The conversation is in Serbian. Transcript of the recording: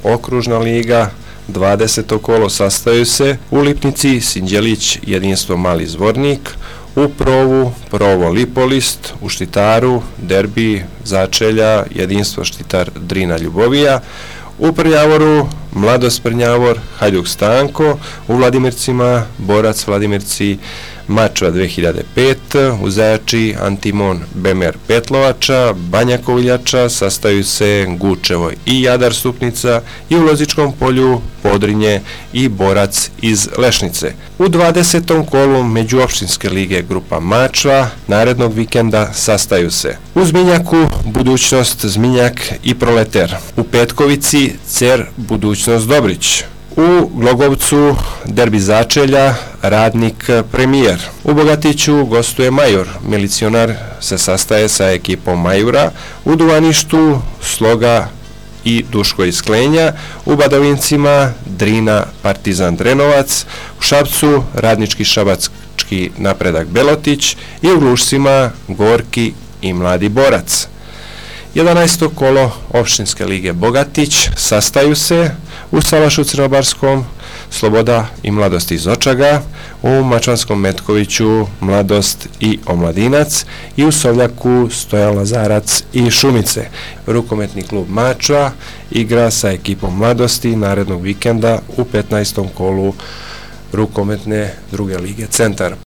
okružna liga, 20. kolo sastaju se u Lipnici, Sinđelić, jedinstvo Mali Zvornik, u Provu, Provo Lipolist, u Štitaru, derbi Začelja, jedinstvo Štitar Drina Ljubovija, u Prjavoru, Mladost Prnjavor, Hajduk Stanko, u Vladimircima, Borac Vladimirci, Mačva 2005, u Zajači, Antimon Bemer Petlovača, Banja Koviljača, sastaju se Gučevo i Jadar Stupnica i u Lozičkom polju Podrinje i Borac iz Lešnice. U 20. kolu međuopštinske lige grupa Mačva narednog vikenda sastaju se u Zminjaku, Budućnost Zminjak i Proleter, u Petkovici, Cer Budućnost Dobrić, u Glogovcu derbi Začelja, Radnik Premijer. U Bogatiću gostuje Major, Milicionar se sastaje sa ekipom Majura, u Duvaništu Sloga i Duško iz Klenja, u Badavincima Drina Partizan Drenovac, u Šapcu Radnički Šabački Napredak Belotić i u Glušcima Gorki i Mladi Borac. 11. kolo opštinske lige Bogatić sastaju se u Salašu Crnobarskom Sloboda i Mladost iz Očaga, u Mačvanskom Metkoviću Mladost i Omladinac i u Sovljaku Stojan Lazarac i Šumice. Rukometni klub Mačva igra sa ekipom Mladosti narednog vikenda u 15. kolu rukometne druge lige Centar.